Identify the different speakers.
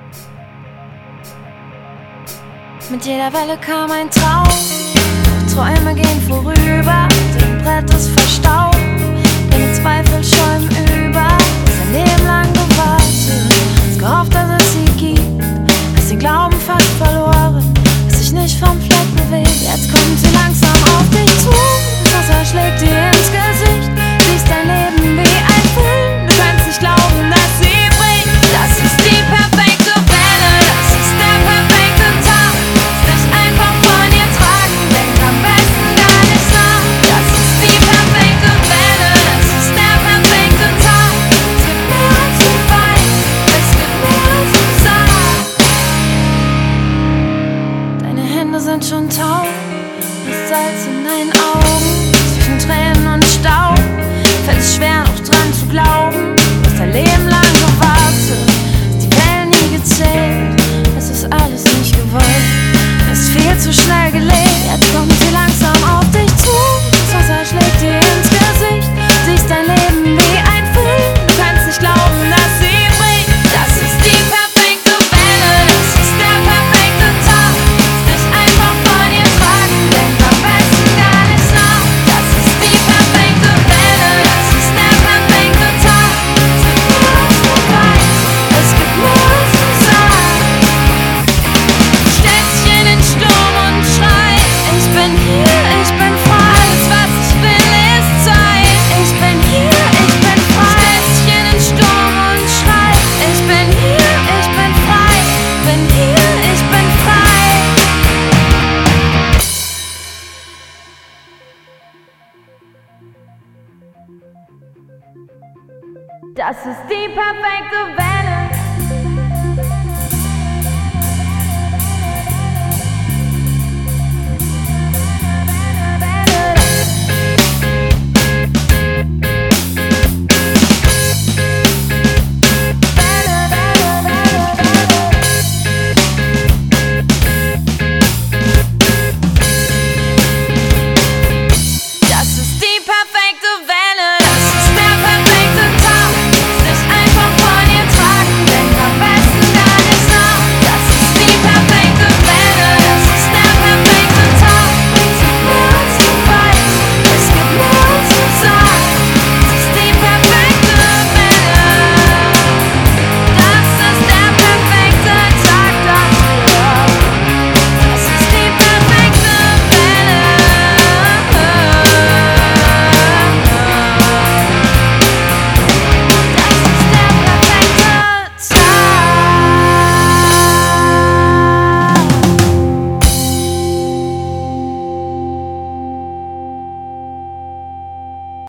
Speaker 1: Mit jeder Welle kam ein Traum, doch Träume gehen vorüber, dein Brett ist verstaubt, deine Zweifel schäumen über. Hast ein Leben lang gewartet, hast gehofft, dass es sie gibt, hast den Glauben fast verloren, hast dich nicht vom Fleck bewegt. Jetzt kommt sie langsam auf dich zu, das Wasser schlägt dir ins Gesicht, siehst dein Leben wie ein Film, du kannst nicht glauben, dass sie bricht. Das ist die perfekte Welle, das ist der perfekte Tag, dich einfach von ihr tragen, denk am besten gar nicht nach. Das ist die perfekte Welle, das ist der perfekte Tag, es gibt mehr als du weißt, es gibt mehr als du sagst. Deine Hände sind schon taub, das Salz in deinen Augen, zwischen Tränen und Staub, fällt es schwer noch dran zu glauben, du hast dein Leben lang gewartet, hast die Wellen nie gezählt, es ist alles nicht gewollt, es ist viel zu schnell gelebt. Jetzt kommt sie langsam auf dich zu, das Wasser schlägt dir ins Gesicht, siehst dein Leben wie ein Film, du kannst nicht glauben, dass sie bricht. Das ist die perfekte Welle, das ist der perfekte Tag, dich einfach von ihr tragen, denk am besten gar nicht nach. Das ist die perfekte Welle, das ist der perfekte Tag, es gibt mehr als du weißt, es gibt mehr als du sagst. Stellst dich in den Sturm und schreit, ich bin hier, ich bin frei, alles was ich will ist Zeit. Ich bin hier, ich bin frei. Stellst dich in den Sturm und schreit, ich bin hier, ich bin frei, bin hier, ich bin frei. Das ist die perfekte Welle.